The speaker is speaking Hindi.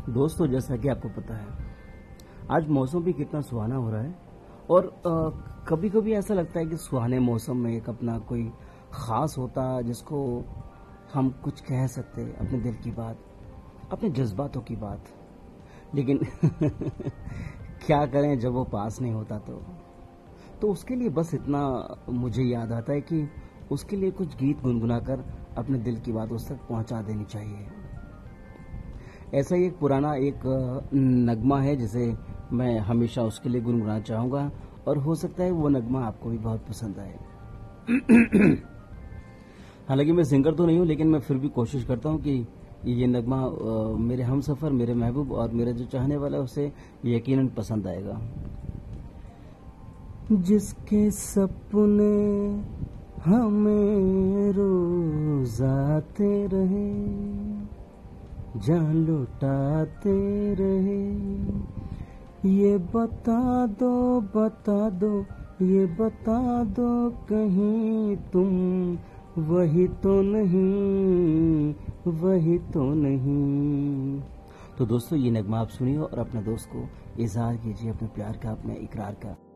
दोस्तों, जैसा कि आपको पता है, आज मौसम भी कितना सुहाना हो रहा है। और कभी कभी ऐसा लगता है कि सुहाने मौसम में एक अपना कोई ख़ास होता है जिसको हम कुछ कह सकते हैं, अपने दिल की बात, अपने जज्बातों की बात। लेकिन क्या करें जब वो पास नहीं होता तो उसके लिए बस इतना मुझे याद आता है कि उसके लिए कुछ गीत गुनगुनाकर अपने दिल की बात उस तक पहुंचा देनी चाहिए। ऐसा ही एक पुराना एक नगमा है जिसे मैं हमेशा उसके लिए गुनगुनाना चाहूँगा, और हो सकता है वो नगमा आपको भी बहुत पसंद आए। हालांकि मैं सिंगर तो नहीं हूँ, लेकिन मैं फिर भी कोशिश करता हूँ कि ये नगमा मेरे हमसफ़र, मेरे महबूब और मेरा जो चाहने वाला है उसे यकीनन पसंद आएगा। जिसके सपने हमें रोज आते रहे, जान लुटाते रहे, ये बता दो, ये बता दो कहीं तुम वही तो नहीं, वही तो नहीं। तो दोस्तों, ये नगमा आप सुनिए और अपने दोस्त को इजहार कीजिए अपने प्यार का, अपने इकरार का।